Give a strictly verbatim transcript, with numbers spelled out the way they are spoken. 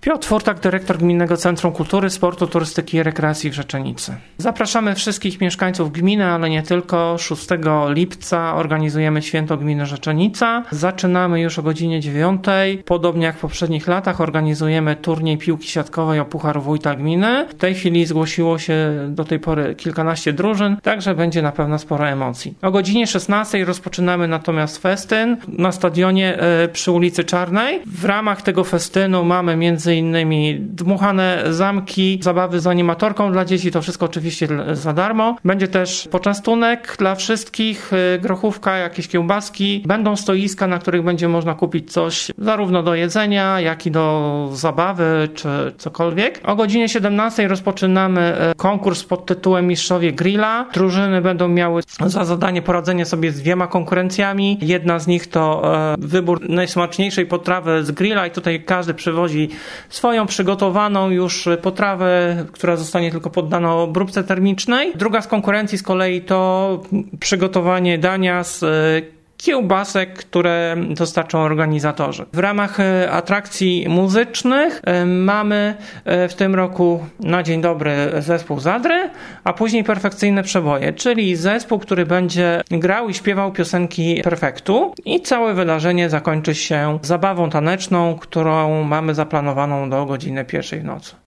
Piotr Furtak, dyrektor Gminnego Centrum Kultury, Sportu, Turystyki i Rekreacji w Rzeczenicy. Zapraszamy wszystkich mieszkańców gminy, ale nie tylko. szóstego lipca organizujemy Święto Gminy Rzeczenica. Zaczynamy już o godzinie dziewiątej. Podobnie jak w poprzednich latach organizujemy turniej piłki siatkowej o Puchar Wójta Gminy. W tej chwili zgłosiło się do tej pory kilkanaście drużyn, także będzie na pewno sporo emocji. O godzinie szesnastej rozpoczynamy natomiast festyn na stadionie przy ulicy Czarnej. W ramach tego festynu mamy między innymi dmuchane zamki, zabawy z animatorką dla dzieci, to wszystko oczywiście za darmo. Będzie też poczęstunek dla wszystkich, grochówka, jakieś kiełbaski. Będą stoiska, na których będzie można kupić coś zarówno do jedzenia, jak i do zabawy, czy cokolwiek. O godzinie siedemnastej rozpoczynamy konkurs pod tytułem Mistrzowie Grilla. Drużyny będą miały za zadanie poradzenie sobie z dwiema konkurencjami. Jedna z nich to wybór najsmaczniejszej potrawy z grilla i tutaj każdy przywozi swoją przygotowaną już potrawę, która zostanie tylko poddana obróbce termicznej. Druga z konkurencji z kolei to przygotowanie dania z kiełbasek, które dostarczą organizatorzy. W ramach atrakcji muzycznych mamy w tym roku na dzień dobry zespół Zadry, a później Perfekcyjne Przeboje, czyli zespół, który będzie grał i śpiewał piosenki Perfektu i całe wydarzenie zakończy się zabawą taneczną, którą mamy zaplanowaną do godziny pierwszej w nocy.